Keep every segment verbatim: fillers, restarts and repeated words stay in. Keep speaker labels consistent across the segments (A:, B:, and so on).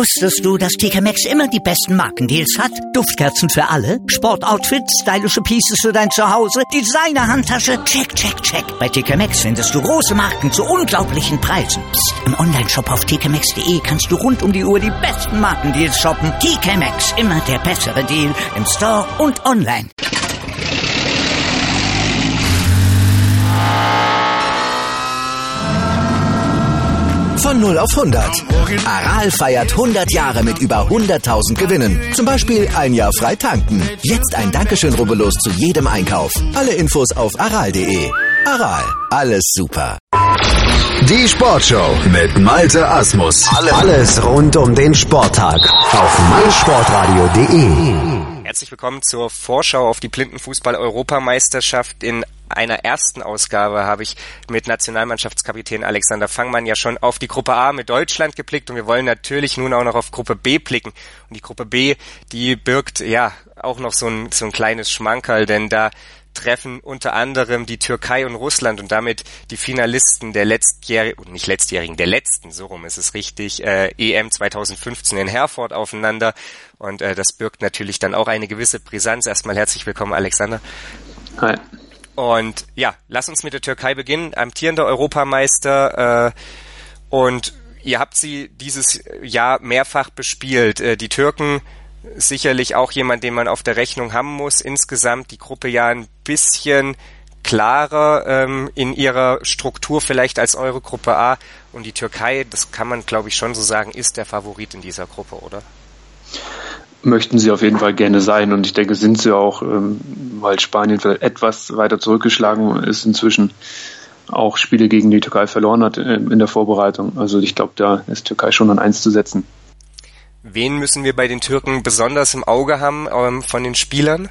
A: Wusstest du, dass T K Maxx immer die besten Markendeals hat? Duftkerzen für alle, Sportoutfits, stylische Pieces für dein Zuhause, Designer-Handtasche, check, check, check. Bei T K Maxx findest du große Marken zu unglaublichen Preisen. Psst. Im Onlineshop auf t k maxx punkt d e kannst du rund um die Uhr die besten Markendeals shoppen. T K Maxx, immer der bessere Deal im Store und online.
B: Von null auf hundert. Aral feiert hundert Jahre mit über hunderttausend Gewinnen. Zum Beispiel ein Jahr frei tanken. Jetzt ein Dankeschön, rubbellos zu jedem Einkauf. Alle Infos auf aral punkt de. Aral, alles super.
C: Die Sportshow mit Malte Asmus.
D: Alles rund um den Sporttag auf meinsportradio punkt de.
E: Herzlich willkommen zur Vorschau auf die Blindenfußball-Europameisterschaft. In einer ersten Ausgabe habe ich mit Nationalmannschaftskapitän Alexander Fangmann ja schon auf die Gruppe A mit Deutschland geblickt und wir wollen natürlich nun auch noch auf Gruppe B blicken. Und die Gruppe B, die birgt ja auch noch so ein, so ein kleines Schmankerl, denn da treffen unter anderem die Türkei und Russland und damit die Finalisten der letztjährigen, nicht letztjährigen, der letzten, so rum ist es richtig, äh, E M zwanzig fünfzehn in Herford aufeinander und äh, das birgt natürlich dann auch eine gewisse Brisanz. Erstmal herzlich willkommen, Alexander.
F: Hi.
E: Und ja, lass uns mit der Türkei beginnen, amtierender Europameister äh, und ihr habt sie dieses Jahr mehrfach bespielt. Äh, die Türken sicherlich auch jemand, den man auf der Rechnung haben muss. Insgesamt die Gruppe ja ein bisschen klarer ähm, in ihrer Struktur vielleicht als eure Gruppe A. Und die Türkei, das kann man glaube ich schon so sagen, ist der Favorit in dieser Gruppe, oder?
F: Möchten sie auf jeden Fall gerne sein und ich denke, sind sie auch, ähm, weil Spanien vielleicht etwas weiter zurückgeschlagen ist inzwischen, auch Spiele gegen die Türkei verloren hat äh, in der Vorbereitung. Also ich glaube, da ist Türkei schon an eins zu setzen.
E: Wen müssen wir bei den Türken besonders im Auge haben ähm, von den Spielern?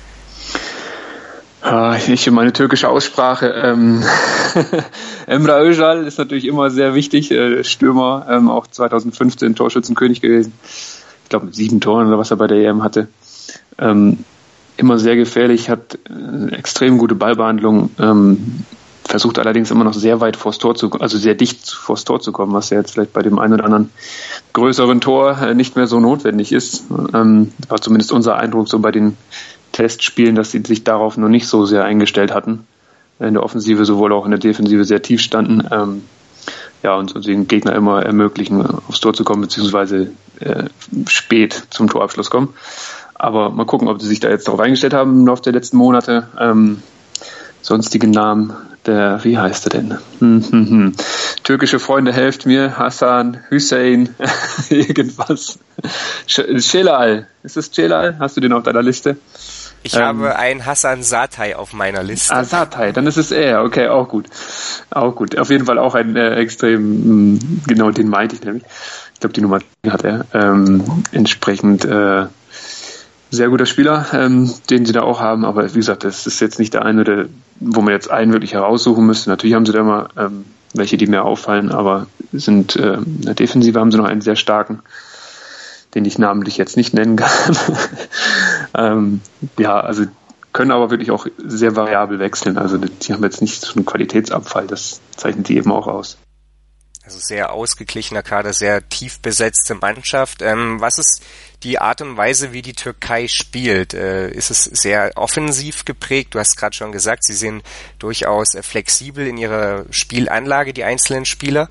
F: Ich meine türkische Aussprache. Ähm, Emre Özal ist natürlich immer sehr wichtig, äh, Stürmer, ähm, auch zwanzig fünfzehn Torschützenkönig gewesen. Ich glaube mit sieben Toren oder was er bei der E M hatte. Ähm, immer sehr gefährlich, hat äh, extrem gute Ballbehandlung, ähm, versucht allerdings immer noch sehr weit vors Tor zu, also sehr dicht vors Tor zu kommen, was ja jetzt vielleicht bei dem einen oder anderen größeren Tor äh, nicht mehr so notwendig ist. Ähm, war zumindest unser Eindruck so bei den Testspielen, dass sie sich darauf noch nicht so sehr eingestellt hatten. In der Offensive sowohl auch in der Defensive sehr tief standen. Ähm, ja, und, und den Gegner immer ermöglichen, aufs Tor zu kommen, beziehungsweise äh, spät zum Torabschluss kommen. Aber mal gucken, ob sie sich da jetzt darauf eingestellt haben im Laufe der letzten Monate. Ähm, sonstige Namen, der, wie heißt er denn? Hm, hm, hm. Türkische Freunde, helft mir. Hassan, Hüseyin, irgendwas. Celal. Ist es Celal? Hast du den auf deiner Liste?
E: Ich ähm, habe einen Hassan Satay auf meiner Liste.
F: Ah, Satay, dann ist es er. Okay, auch gut. Auch gut. Auf jeden Fall auch ein äh, extrem, mh, genau den meinte ich nämlich. Ich glaube, die Nummer hat er. Ähm, entsprechend äh, sehr guter Spieler, ähm, den sie da auch haben. Aber wie gesagt, das ist jetzt nicht der eine, der, wo man jetzt einen wirklich heraussuchen müsste. Natürlich haben sie da immer ähm, welche, die mir auffallen, aber sind äh, in der Defensive haben sie noch einen sehr starken, den ich namentlich jetzt nicht nennen kann. ähm, ja, also können aber wirklich auch sehr variabel wechseln. Also die haben jetzt nicht so einen Qualitätsabfall, das zeichnet die eben auch aus.
E: Also sehr ausgeglichener Kader, sehr tief besetzte Mannschaft. Ähm, was ist die Art und Weise, wie die Türkei spielt? Äh, ist es sehr offensiv geprägt? Du hast gerade schon gesagt, sie sind durchaus äh, flexibel in ihrer Spielanlage, die einzelnen Spieler.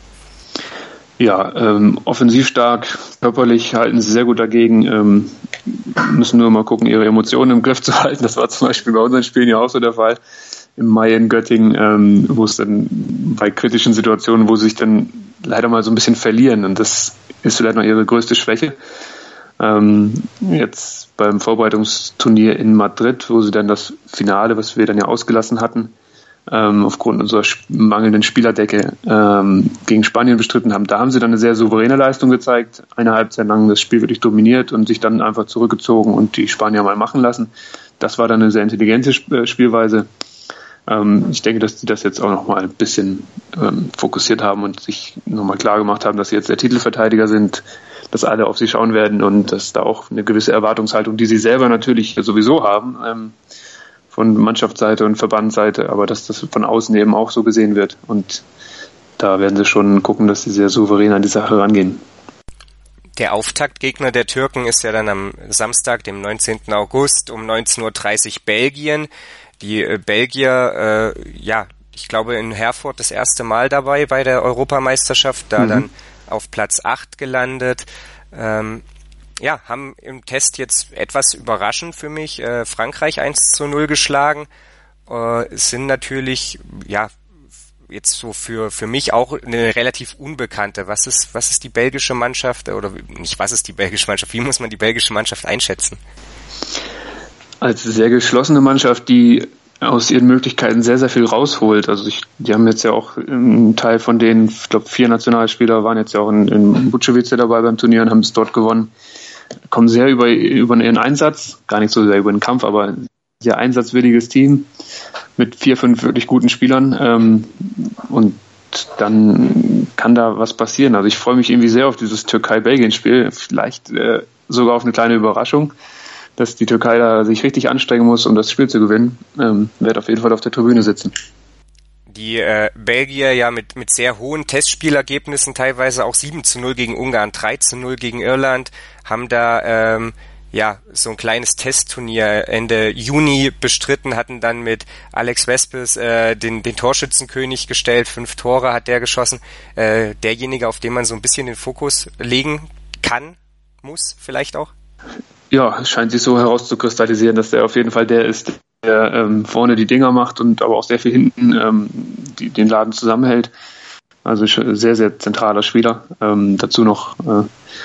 F: Ja, ähm, offensiv stark, körperlich halten sie sehr gut dagegen, ähm, müssen nur mal gucken, ihre Emotionen im Griff zu halten. Das war zum Beispiel bei unseren Spielen ja auch so der Fall. Im Mai in Göttingen, ähm, wo es dann bei kritischen Situationen, wo sie sich dann leider mal so ein bisschen verlieren. Und das ist vielleicht noch ihre größte Schwäche. Ähm, jetzt beim Vorbereitungsturnier in Madrid, wo sie dann das Finale, was wir dann ja ausgelassen hatten, ähm, aufgrund unserer mangelnden Spielerdecke ähm, gegen Spanien bestritten haben, da haben sie dann eine sehr souveräne Leistung gezeigt. Eine Halbzeit lang das Spiel wirklich dominiert und sich dann einfach zurückgezogen und die Spanier mal machen lassen. Das war dann eine sehr intelligente Sp- Spielweise. Ich denke, dass die das jetzt auch nochmal ein bisschen ähm, fokussiert haben und sich nochmal klar gemacht haben, dass sie jetzt der Titelverteidiger sind, dass alle auf sie schauen werden und dass da auch eine gewisse Erwartungshaltung, die sie selber natürlich sowieso haben, ähm, von Mannschaftsseite und Verbandsseite, aber dass das von außen eben auch so gesehen wird. Und da werden sie schon gucken, dass sie sehr souverän an die Sache rangehen.
E: Der Auftaktgegner der Türken ist ja dann am Samstag, dem neunzehnten August um neunzehn Uhr dreißig Belgien. Die äh, Belgier, äh, ja, ich glaube in Herford das erste Mal dabei bei der Europameisterschaft, da mhm. dann auf Platz acht gelandet. Ähm, ja, haben im Test jetzt etwas überraschend für mich äh, Frankreich eins zu null geschlagen. Äh, sind natürlich, ja, jetzt so für für mich auch eine relativ unbekannte. Was ist was ist die belgische Mannschaft oder nicht was ist die belgische Mannschaft? Wie muss man die belgische Mannschaft einschätzen?
F: Als sehr geschlossene Mannschaft, die aus ihren Möglichkeiten sehr, sehr viel rausholt. Also ich, die haben jetzt ja auch einen Teil von denen, ich glaube vier Nationalspieler waren jetzt ja auch in, in Bučovice dabei beim Turnier und haben es dort gewonnen. Kommen sehr über, über ihren Einsatz, gar nicht so sehr über den Kampf, aber ein sehr einsatzwilliges Team mit vier, fünf wirklich guten Spielern. Ähm, und dann kann da was passieren. Also ich freue mich irgendwie sehr auf dieses Türkei-Belgien-Spiel. Vielleicht äh, sogar auf eine kleine Überraschung, dass die Türkei da sich richtig anstrengen muss, um das Spiel zu gewinnen. Ähm, werde auf jeden Fall auf der Tribüne sitzen.
E: Die äh, Belgier ja mit mit sehr hohen Testspielergebnissen, teilweise auch sieben zu null gegen Ungarn, drei zu null gegen Irland, haben da ähm, ja so ein kleines Testturnier Ende Juni bestritten, hatten dann mit Alex Vespes äh, den den Torschützenkönig gestellt, fünf Tore hat der geschossen, äh, derjenige, auf den man so ein bisschen den Fokus legen kann, muss vielleicht auch.
F: Ja, es scheint sich so herauszukristallisieren, dass der auf jeden Fall der ist, der ähm, vorne die Dinger macht und aber auch sehr viel hinten ähm, die, den Laden zusammenhält. Also sehr, sehr zentraler Spieler. Ähm, dazu noch äh,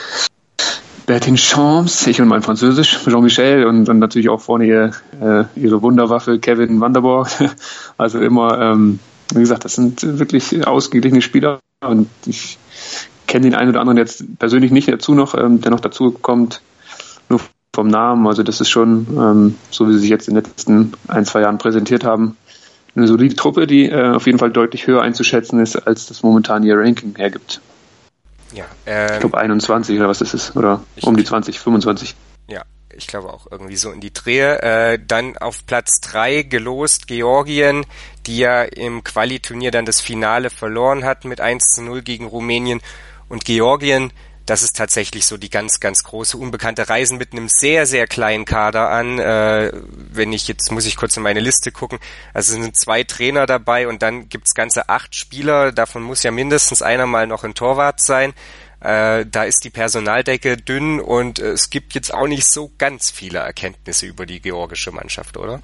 F: Bertin Champs, ich und mein Französisch, Jean-Michel und dann natürlich auch vorne ihr, äh, ihre Wunderwaffe Kevin Van der Borg. Also immer, ähm, wie gesagt, das sind wirklich ausgeglichene Spieler und ich kenne den einen oder anderen jetzt persönlich nicht dazu noch, ähm, der noch dazu kommt, nur vom Namen. Also das ist schon, ähm, so wie sie sich jetzt in den letzten ein, zwei Jahren präsentiert haben, eine solide Truppe, die äh, auf jeden Fall deutlich höher einzuschätzen ist, als das momentan ihr Ranking hergibt.
E: Ja, ähm,
F: ich glaube einundzwanzig oder was ist es? Oder um die zwanzig, fünfundzwanzig.
E: Ja, ich glaube auch irgendwie so in die Drehe. Äh, dann auf Platz drei gelost Georgien, die ja im Quali-Turnier dann das Finale verloren hat mit eins zu null gegen Rumänien. Und Georgien, das ist tatsächlich so die ganz, ganz große unbekannte Reisen mit einem sehr, sehr kleinen Kader an. Äh, wenn ich jetzt, muss ich kurz in meine Liste gucken. Also es sind zwei Trainer dabei und dann gibt's ganze acht Spieler. Davon muss ja mindestens einer mal noch ein Torwart sein. Äh, da ist die Personaldecke dünn und äh, es gibt jetzt auch nicht so ganz viele Erkenntnisse über die georgische Mannschaft, oder?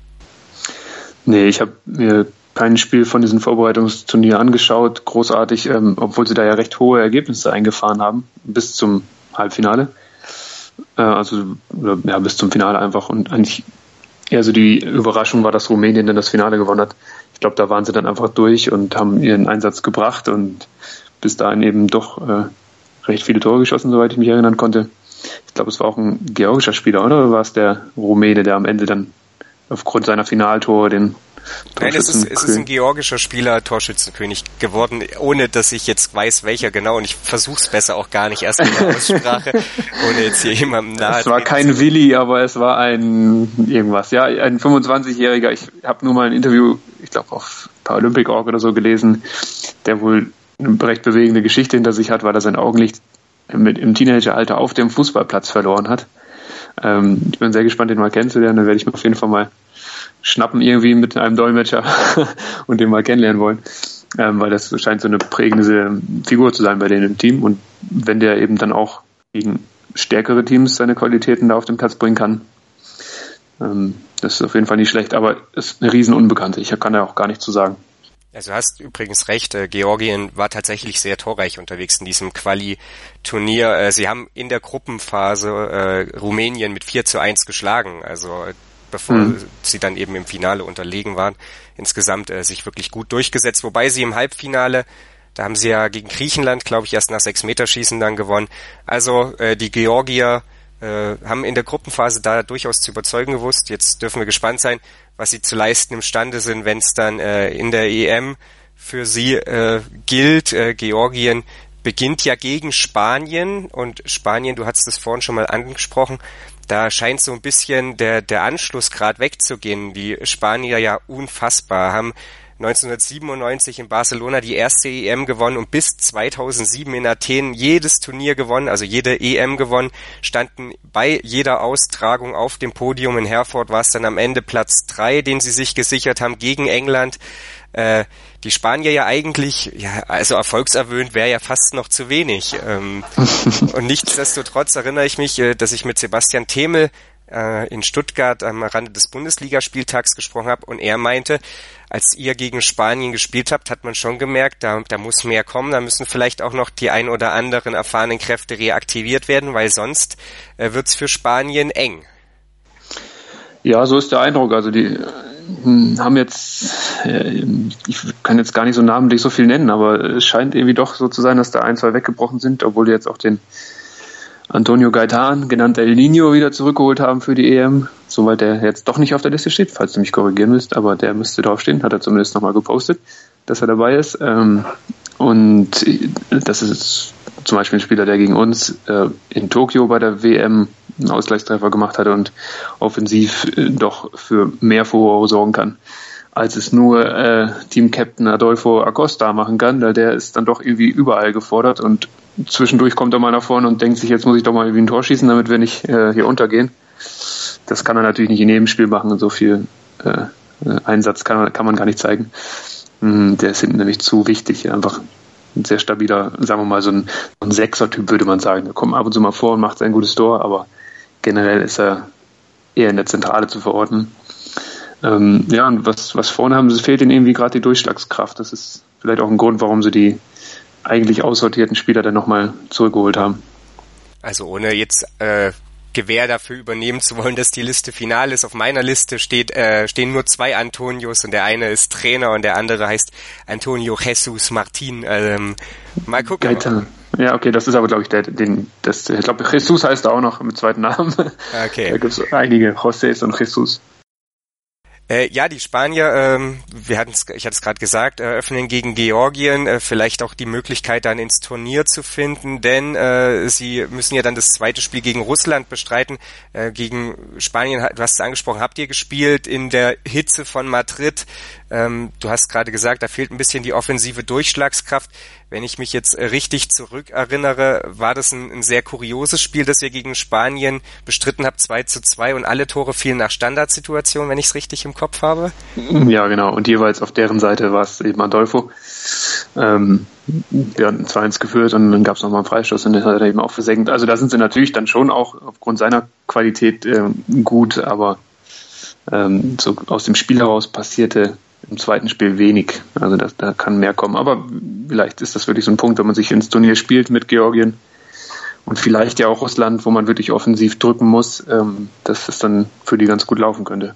F: Nee, ich habe mir kein Spiel von diesem Vorbereitungsturnier angeschaut, großartig, ähm, obwohl sie da ja recht hohe Ergebnisse eingefahren haben, bis zum Halbfinale. Äh, also ja, bis zum Finale einfach. Und eigentlich eher so die Überraschung war, dass Rumänien dann das Finale gewonnen hat. Ich glaube, da waren sie dann einfach durch und haben ihren Einsatz gebracht und bis dahin eben doch äh, recht viele Tore geschossen, soweit ich mich erinnern konnte. Ich glaube, es war auch ein georgischer Spieler, oder war es der Rumäne, der am Ende dann aufgrund seiner Finaltore den
E: Nein, es ist, es ist ein georgischer Spieler Torschützenkönig geworden, ohne dass ich jetzt weiß, welcher genau, und ich versuch's besser auch gar nicht erst in der Aussprache, ohne jetzt hier jemandem nahe.
F: Es war kein Willi, aber es war ein irgendwas, ja, ein fünfundzwanzigjähriger. Ich habe nur mal ein Interview, ich glaube auf Paralympic Punkt org oder so gelesen, der wohl eine recht bewegende Geschichte hinter sich hat, weil er sein Augenlicht mit, im Teenageralter auf dem Fußballplatz verloren hat. Ähm, ich bin sehr gespannt, den mal kennenzulernen, dann werde ich mir auf jeden Fall mal schnappen irgendwie mit einem Dolmetscher und den mal kennenlernen wollen, ähm, weil das scheint so eine prägende Figur zu sein bei denen im Team und wenn der eben dann auch gegen stärkere Teams seine Qualitäten da auf den Platz bringen kann, ähm, das ist auf jeden Fall nicht schlecht, aber es ist eine riesen Unbekannte, ich kann da auch gar nichts zu sagen.
E: Also du hast übrigens recht, äh, Georgien war tatsächlich sehr torreich unterwegs in diesem Quali-Turnier. Äh, sie haben in der Gruppenphase äh, Rumänien mit vier zu eins geschlagen, also bevor mhm. sie dann eben im Finale unterlegen waren, insgesamt äh, sich wirklich gut durchgesetzt. Wobei sie im Halbfinale, da haben sie ja gegen Griechenland, glaube ich, erst nach sechs Meterschießen dann gewonnen. Also äh, die Georgier äh, haben in der Gruppenphase da durchaus zu überzeugen gewusst. Jetzt dürfen wir gespannt sein, was sie zu leisten imstande sind, wenn es dann äh, in der E M für sie äh, gilt. Äh, Georgien beginnt ja gegen Spanien und Spanien, du hattest es vorhin schon mal angesprochen, da scheint so ein bisschen der der Anschlussgrad wegzugehen. Die Spanier ja unfassbar, haben neunzehnhundertsiebenundneunzig in Barcelona die erste E M gewonnen und bis zweitausendsieben in Athen jedes Turnier gewonnen, also jede E M gewonnen, standen bei jeder Austragung auf dem Podium. In Herford war es dann am Ende Platz drei, den sie sich gesichert haben gegen England. Äh, die Spanier ja eigentlich, ja, also erfolgserwöhnt wäre ja fast noch zu wenig. Ähm, und nichtsdestotrotz erinnere ich mich, äh, dass ich mit Sebastian Themel äh, in Stuttgart am Rande des Bundesligaspieltags gesprochen habe und er meinte, als ihr gegen Spanien gespielt habt, hat man schon gemerkt, da, da muss mehr kommen, da müssen vielleicht auch noch die ein oder anderen erfahrenen Kräfte reaktiviert werden, weil sonst äh, wird's für Spanien eng.
F: Ja, so ist der Eindruck. Also die haben jetzt, ich kann jetzt gar nicht so namentlich so viel nennen, aber es scheint irgendwie doch so zu sein, dass da ein, zwei weggebrochen sind, obwohl die jetzt auch den Antonio Gaitan, genannt El Niño, wieder zurückgeholt haben für die E M, soweit der jetzt doch nicht auf der Liste steht, falls du mich korrigieren willst, aber der müsste draufstehen, hat er zumindest nochmal gepostet, dass er dabei ist. Und das ist zum Beispiel ein Spieler, der gegen uns in Tokio bei der W M einen Ausgleichstreffer gemacht hatte und offensiv doch für mehr Furore sorgen kann, als es nur äh, Team-Captain Adolfo Acosta machen kann, weil der ist dann doch irgendwie überall gefordert und zwischendurch kommt er mal nach vorne und denkt sich, jetzt muss ich doch mal irgendwie ein Tor schießen, damit wir nicht äh, hier untergehen. Das kann er natürlich nicht in jedem Spiel machen und so viel äh, Einsatz kann man, kann man gar nicht zeigen. Der ist hinten nämlich zu wichtig, einfach ein sehr stabiler, sagen wir mal, so ein, ein Sechser-Typ, würde man sagen. Er kommt ab und zu mal vor und macht ein gutes Tor, aber generell ist er eher in der Zentrale zu verorten. Ähm, ja, und was, was vorne haben, es fehlt ihnen irgendwie gerade die Durchschlagskraft. Das ist vielleicht auch ein Grund, warum sie die eigentlich aussortierten Spieler dann nochmal zurückgeholt haben.
E: Also ohne jetzt äh, Gewähr dafür übernehmen zu wollen, dass die Liste final ist. Auf meiner Liste steht, äh, stehen nur zwei Antonios und der eine ist Trainer und der andere heißt Antonio Jesus Martin. Ähm, mal gucken.
F: Gaetan. Ja, okay, das ist aber, glaube ich, der, den, das, ich glaube, Jesus heißt er auch noch mit zweiten Namen.
E: Okay.
F: Da gibt es einige, Josés und Jesus.
E: Äh, ja, die Spanier, ähm, wir hatten's, ich hatte es gerade gesagt, eröffnen gegen Georgien äh, vielleicht auch die Möglichkeit, dann ins Turnier zu finden, denn äh, sie müssen ja dann das zweite Spiel gegen Russland bestreiten. Äh, gegen Spanien, du hast es angesprochen, habt ihr gespielt in der Hitze von Madrid. Ähm, du hast gerade gesagt, da fehlt ein bisschen die offensive Durchschlagskraft. Wenn ich mich jetzt richtig zurückerinnere, war das ein, ein sehr kurioses Spiel, das ihr gegen Spanien bestritten habt, zwei zu zwei und alle Tore fielen nach Standardsituationen, wenn ich es richtig im Kopf habe.
F: Ja, genau. Und jeweils auf deren Seite war es eben Adolfo. Ähm, wir hatten zwei eins geführt und dann gab es nochmal einen Freistoß und den hat er eben auch versenkt. Also da sind sie natürlich dann schon auch aufgrund seiner Qualität äh, gut, aber ähm, so aus dem Spiel heraus passierte im zweiten Spiel wenig. Also da, da kann mehr kommen. Aber vielleicht ist das wirklich so ein Punkt, wenn man sich ins Turnier spielt mit Georgien und vielleicht ja auch Russland, wo man wirklich offensiv drücken muss, ähm, dass es dann für die ganz gut laufen könnte.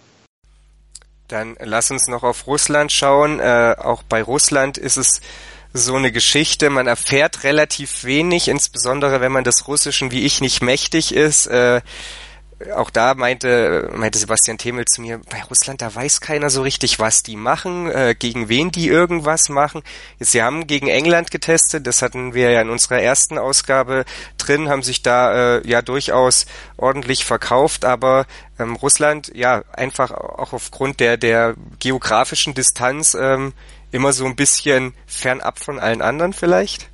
E: Dann lass uns noch auf Russland schauen. Äh, auch bei Russland ist es so eine Geschichte. Man erfährt relativ wenig, insbesondere wenn man des Russischen wie ich nicht mächtig ist. Äh, Auch da meinte, meinte Sebastian Themel zu mir, bei Russland, da weiß keiner so richtig, was die machen, äh, gegen wen die irgendwas machen. Jetzt, sie haben gegen England getestet, das hatten wir ja in unserer ersten Ausgabe drin, haben sich da äh, ja durchaus ordentlich verkauft, aber ähm, Russland, ja, einfach auch aufgrund der, der geografischen Distanz ähm, immer so ein bisschen fernab von allen anderen vielleicht?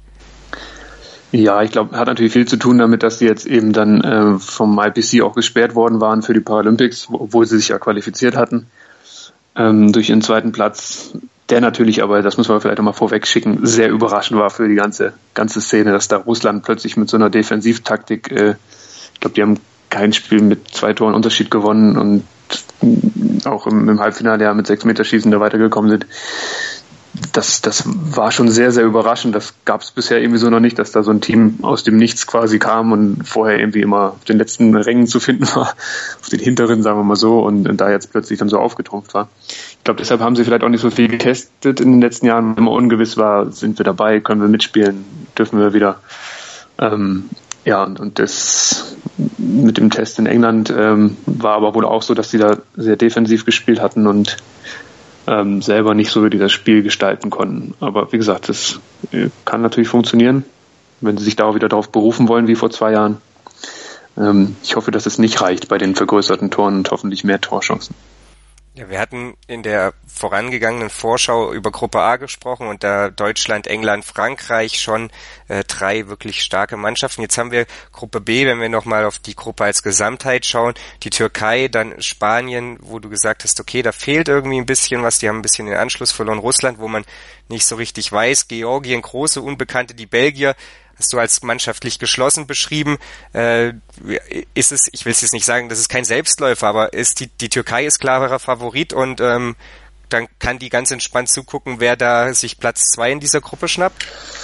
F: Ja, ich glaube, hat natürlich viel zu tun damit, dass sie jetzt eben dann äh, vom I P C auch gesperrt worden waren für die Paralympics, obwohl sie sich ja qualifiziert hatten, ähm, durch ihren zweiten Platz, der natürlich aber, das muss man vielleicht nochmal vorweg schicken, sehr überraschend war für die ganze ganze Szene, dass da Russland plötzlich mit so einer Defensivtaktik, äh, ich glaube, die haben kein Spiel mit zwei Toren Unterschied gewonnen und auch im, im Halbfinale ja mit sechs Meter Schießen da weitergekommen sind. Das, das war schon sehr, sehr überraschend. Das gab es bisher irgendwie so noch nicht, dass da so ein Team aus dem Nichts quasi kam und vorher irgendwie immer auf den letzten Rängen zu finden war, auf den hinteren, sagen wir mal so, und, und da jetzt plötzlich dann so aufgetrumpft war. Ich glaube, deshalb haben sie vielleicht auch nicht so viel getestet in den letzten Jahren, wenn immer ungewiss war, sind wir dabei, können wir mitspielen, dürfen wir wieder. Ähm, ja, und, und das mit dem Test in England ähm, war aber wohl auch so, dass sie da sehr defensiv gespielt hatten und Ähm, selber nicht so wirklich das Spiel gestalten konnten. Aber wie gesagt, das äh, kann natürlich funktionieren, wenn sie sich da auch wieder darauf berufen wollen, wie vor zwei Jahren. Ähm, ich hoffe, dass es nicht reicht bei den vergrößerten Toren und hoffentlich mehr Torchancen.
E: Ja, wir hatten in der vorangegangenen Vorschau über Gruppe A gesprochen und da Deutschland, England, Frankreich schon äh, drei wirklich starke Mannschaften. Jetzt haben wir Gruppe B, wenn wir nochmal auf die Gruppe als Gesamtheit schauen, die Türkei, dann Spanien, wo du gesagt hast, okay, da fehlt irgendwie ein bisschen was, die haben ein bisschen den Anschluss verloren, Russland, wo man nicht so richtig weiß, Georgien, große Unbekannte, die Belgier, hast du als mannschaftlich geschlossen beschrieben. Äh, ist es, ich will es jetzt nicht sagen, das ist kein Selbstläufer, aber ist die, die Türkei ist klarer Favorit und ähm, dann kann die ganz entspannt zugucken, wer da sich Platz zwei in dieser Gruppe schnappt?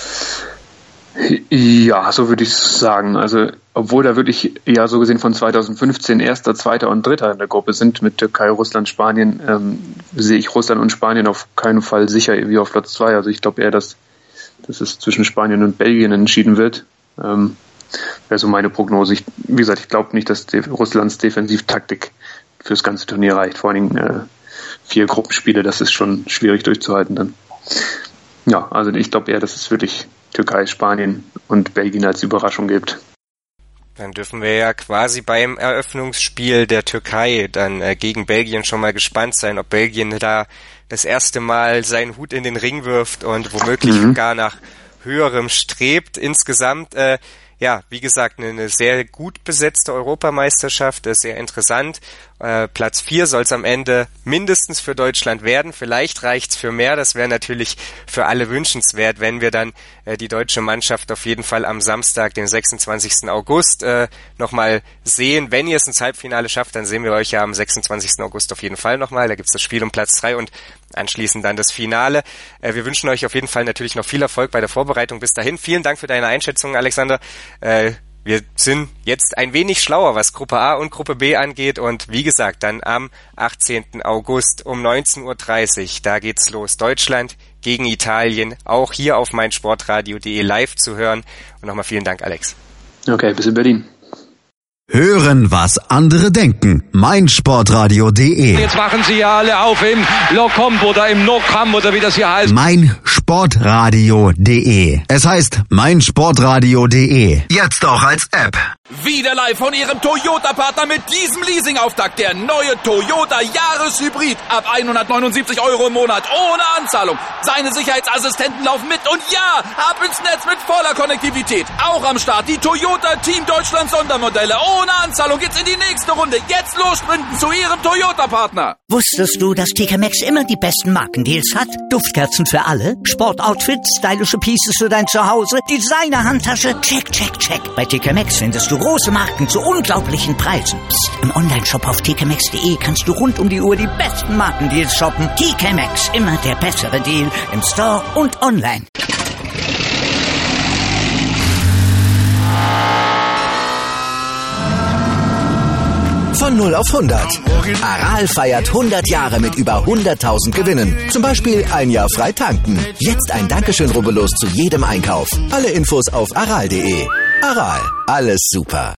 F: Ja, so würde ich sagen. Also, obwohl da wirklich ja so gesehen von zweitausendfünfzehn Erster, Zweiter und Dritter in der Gruppe sind mit Türkei, Russland, Spanien, ähm, sehe ich Russland und Spanien auf keinen Fall sicher wie auf Platz zwei. Also ich glaube eher, dass dass es zwischen Spanien und Belgien entschieden wird. Ähm, wäre so meine Prognose. Ich, wie gesagt, ich glaube nicht, dass die, Russlands Defensivtaktik fürs ganze Turnier reicht. Vor allen Dingen äh, vier Gruppenspiele, das ist schon schwierig durchzuhalten dann. Ja, also ich glaube eher, dass es wirklich Türkei, Spanien und Belgien als Überraschung gibt.
E: Dann dürfen wir ja quasi beim Eröffnungsspiel der Türkei dann äh, gegen Belgien schon mal gespannt sein, ob Belgien da das erste Mal seinen Hut in den Ring wirft und womöglich mhm. gar nach höherem strebt. Insgesamt, äh, ja, wie gesagt, eine, eine sehr gut besetzte Europameisterschaft, ist sehr interessant. Äh, Platz vier soll es am Ende mindestens für Deutschland werden. Vielleicht reicht's für mehr. Das wäre natürlich für alle wünschenswert, wenn wir dann äh, die deutsche Mannschaft auf jeden Fall am Samstag, den sechsundzwanzigsten August, äh, nochmal sehen. Wenn ihr es ins Halbfinale schafft, dann sehen wir euch ja am sechsundzwanzigsten August auf jeden Fall nochmal. Da gibt's das Spiel um Platz drei und anschließend dann das Finale. Äh, wir wünschen euch auf jeden Fall natürlich noch viel Erfolg bei der Vorbereitung bis dahin. Vielen Dank für deine Einschätzung, Alexander. Äh, Wir sind jetzt ein wenig schlauer, was Gruppe A und Gruppe B angeht und wie gesagt, dann am achtzehnten August um neunzehn Uhr dreißig, da geht's los. Deutschland gegen Italien, auch hier auf meinsportradio punkt de live zu hören. Und nochmal vielen Dank, Alex.
F: Okay, bis in Berlin.
D: Hören, was andere denken. meinsportradio punkt de.
G: Jetzt machen sie ja alle auf im Locomb oder im Nocam oder wie das hier heißt.
D: meinsportradio punkt de. Es heißt meinsportradio punkt de. Jetzt auch als App.
H: Wieder live von Ihrem Toyota-Partner mit diesem Leasing-Auftakt. Der neue Toyota Jahreshybrid. Ab hundertneunundsiebzig Euro im Monat. Ohne Anzahlung. Seine Sicherheitsassistenten laufen mit. Und ja, ab ins Netz mit voller Konnektivität. Auch am Start die Toyota Team Deutschland Sondermodelle. Ohne Anzahlung geht's in die nächste Runde. Jetzt los sprinten zu Ihrem Toyota-Partner.
A: Wusstest du, dass T K Maxx immer die besten Markendeals hat? Duftkerzen für alle, Sportoutfits, stylische Pieces für dein Zuhause, Designer-Handtasche, check, check, check. Bei T K Maxx findest du große Marken zu unglaublichen Preisen. Psst. Im Onlineshop auf t k maxx punkt de kannst du rund um die Uhr die besten Markendeals shoppen. T K Maxx, immer der bessere Deal im Store und online.
B: Von null auf hundert. Aral feiert hundert Jahre mit über hunderttausend Gewinnen. Zum Beispiel ein Jahr frei tanken. Jetzt ein Dankeschön, rubbellos zu jedem Einkauf. Alle Infos auf aral punkt de. Aral, alles super.